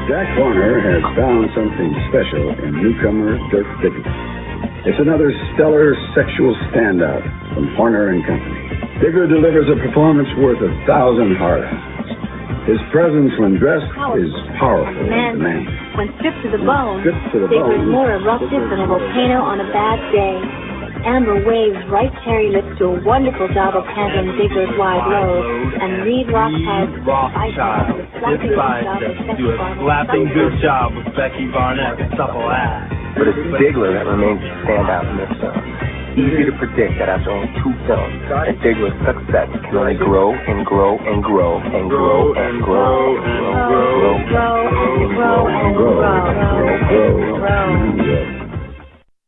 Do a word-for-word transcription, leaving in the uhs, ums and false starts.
Jack Horner has found something special in newcomer Dirk Diggler. It's another stellar sexual standout from Horner and Company. Diggler delivers a performance worth a thousand hard-ons. His presence when dressed is powerful and demanding. When stripped to the bone, stripped to the Diggler's bone, more eruptive than a volcano on a bad day. Amber waves right cherry lips do a wonderful job of handling Diggler's wide load, and Reed Rothschild do a slapping good job with Becky Barnett's supple ass. But it's Diggler that remains the standout in this film. Easy to predict that after only two films, that Diggler's success can only grow and grow and grow and grow and grow and grow and grow and grow and grow and grow and grow.